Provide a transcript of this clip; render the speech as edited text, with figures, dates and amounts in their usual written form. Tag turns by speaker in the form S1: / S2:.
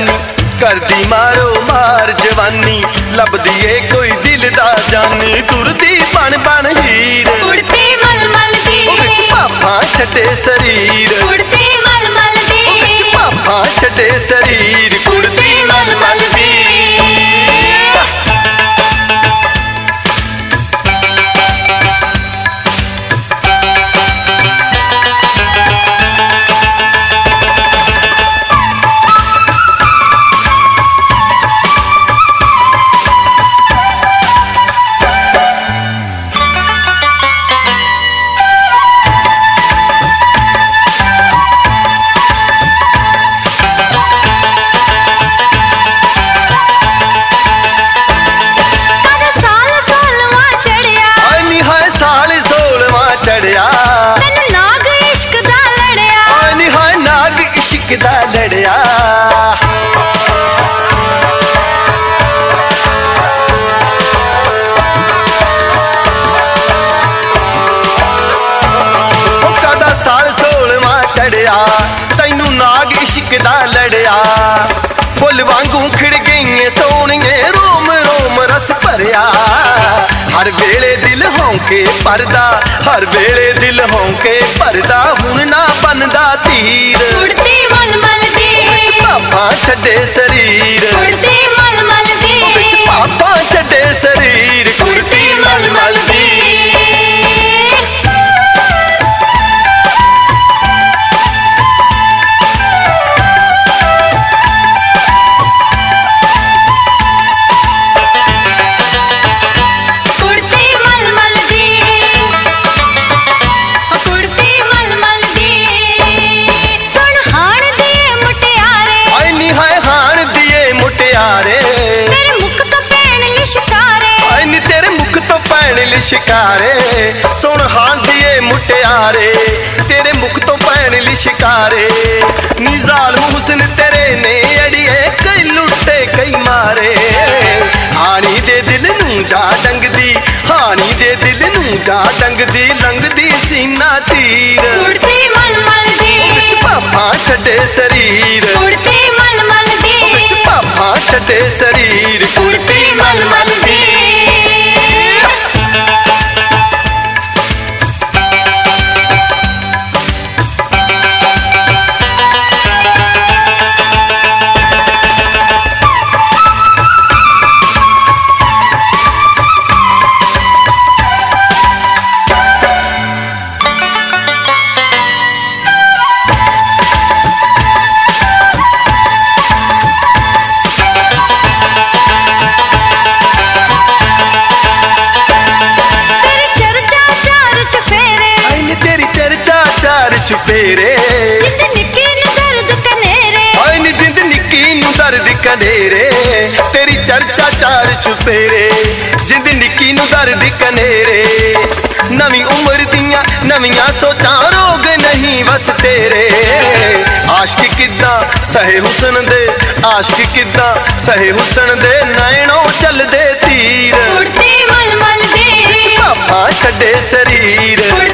S1: जानी करदी मारो मार जवानी लभदी ए कोई दिल दा जानी तुरदी बन बन हीर
S2: उड़ती मलमल दी
S1: विच पापा छड्डे शरीर
S2: उड़ती मलमल दी
S1: विच पापा छड्डे शरीर
S2: उड़ती मलमल दी
S1: दा लड़िया कदा साल 16वां चढ़िया तैनू नाग इश्क दा लड़िया फुल वांगू खिड़ गई सोहणिए रोम रोम रस भरिया हर वेले दिल होंके परदा हर वेले दिल होंके परदा हुण ना बनदा तीर
S2: उड़ती मलमल दी
S1: पापा छड्डे शरीर
S2: उड़ती मलमल दी
S1: पापा छड्डे शरीर
S2: उड़ती मलमल दी
S1: शिकारे सुन हाल दिए मुटियारे तेरे मुख तो पैण ली शिकारे नी जालिम हुस्न तेरे ने अड़िए कई लुटे कई मारे हानी दे दिल नू जा डंगदी हानी दे दिल नू जा डंगदी लंगदी सीना तीर
S2: उड़ती मलमल दी
S1: पापा छड्डे शरीर
S2: उड़ती मलमल दी
S1: पापा छड्डे शरीर
S2: उड़ती मलमल दी
S1: चुपेरे
S2: जिंद निक्की नू दर्द कनेरे
S1: हाय नी जिंद निक्की नू दर्द कनेरे तेरी चर्चा चार चुपेरे जिंद निक्की नू दर्द कनेरे नवी उम्र दियां नवियां सोचां रोग नहीं बस तेरे आशिक किद्दां सहे हुस्न दे आशिक किद्दां सहे हुस्न दे नैणों चलदे तीर
S2: उड़ती मलमल दी
S1: पापा छड्डे शरीर